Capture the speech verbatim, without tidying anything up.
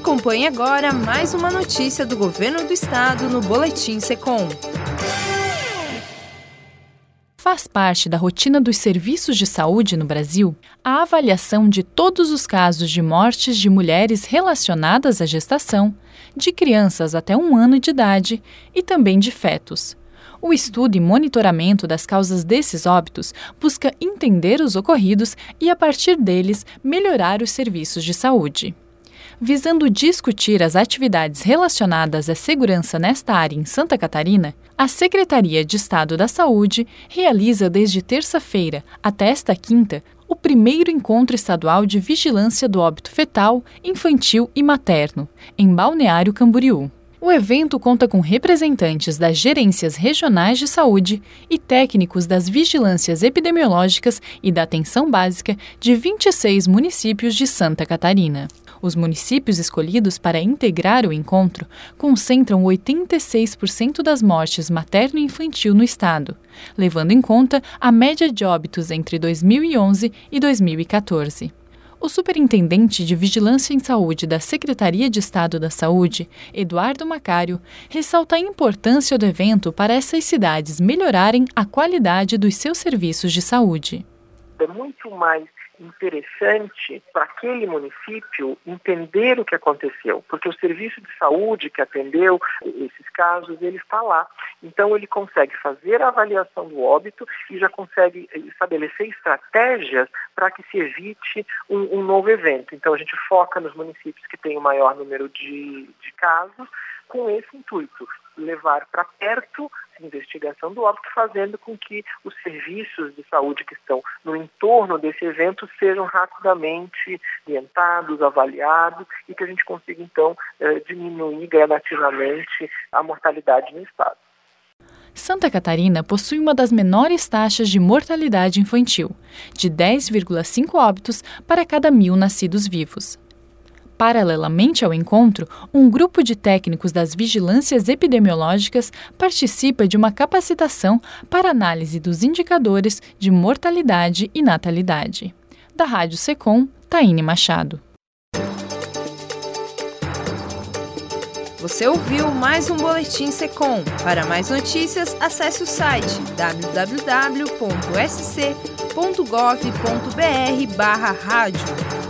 Acompanhe agora mais uma notícia do Governo do Estado no Boletim SECOM. Faz parte da rotina dos serviços de saúde no Brasil a avaliação de todos os casos de mortes de mulheres relacionadas à gestação, de crianças até um ano de idade e também de fetos. O estudo e monitoramento das causas desses óbitos busca entender os ocorridos e, a partir deles, melhorar os serviços de saúde. Visando discutir as atividades relacionadas à segurança nesta área em Santa Catarina, a Secretaria de Estado da Saúde realiza desde terça-feira até esta quinta o primeiro encontro estadual de vigilância do óbito fetal, infantil e materno, em Balneário Camboriú. O evento conta com representantes das gerências regionais de saúde e técnicos das vigilâncias epidemiológicas e da atenção básica de vinte e seis municípios de Santa Catarina. Os municípios escolhidos para integrar o encontro concentram oitenta e seis por cento das mortes materno e infantil no estado, levando em conta a média de óbitos entre dois mil e onze e dois mil e quatorze. O superintendente de Vigilância em Saúde da Secretaria de Estado da Saúde, Eduardo Macário, ressalta a importância do evento para essas cidades melhorarem a qualidade dos seus serviços de saúde. É muito mais interessante para aquele município entender o que aconteceu, porque o serviço de saúde que atendeu esses casos, ele está lá. Então ele consegue fazer a avaliação do óbito e já consegue estabelecer estratégias para que se evite um, um novo evento. Então a gente foca nos municípios que têm o maior número de, de casos, com esse intuito, levar para perto a investigação do óbito, fazendo com que os serviços de saúde que estão no entorno desse evento sejam rapidamente orientados, avaliados e que a gente consiga, então, diminuir gradativamente a mortalidade no estado. Santa Catarina possui uma das menores taxas de mortalidade infantil, de dez vírgula cinco óbitos para cada mil nascidos vivos. Paralelamente ao encontro, um grupo de técnicos das vigilâncias epidemiológicas participa de uma capacitação para análise dos indicadores de mortalidade e natalidade. Da Rádio SECOM, Taine Machado. Você ouviu mais um Boletim SECOM. Para mais notícias, acesse o site w w w ponto s c ponto gov ponto b r barra rádio.